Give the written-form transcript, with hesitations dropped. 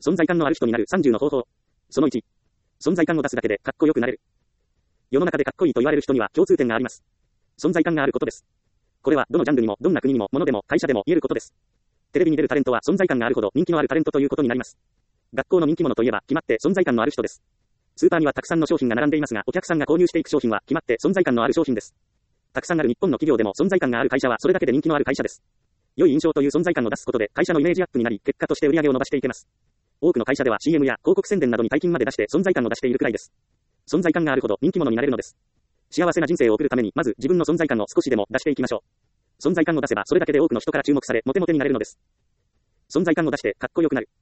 存在感のある人になる30の方法。その1。存在感を出すだけでかっこよくなれる。世の中でかっこいいと言われる人には共通点があります。存在感があることです。これはどのジャンルにも、どんな国にも、物でも、会社でも言えることです。テレビに出るタレントは存在感があるほど人気のあるタレントということになります。学校の人気者といえば決まって存在感のある人です。スーパーにはたくさんの商品が並んでいますが、お客さんが購入していく商品は決まって存在感のある商品です。たくさんある日本の企業でも存在感がある会社はそれだけで人気のある会社です。良い印象という存在感を出すことで会社のイメージアップになり、結果として売り上げを伸ばしていけます。多くの会社では CM や広告宣伝などに大金まで出して存在感を出しているくらいです。存在感があるほど人気者になれるのです。幸せな人生を送るためにまず自分の存在感を少しでも出していきましょう。存在感を出せばそれだけで多くの人から注目されモテモテになれるのです。存在感を出してかっこよくなる。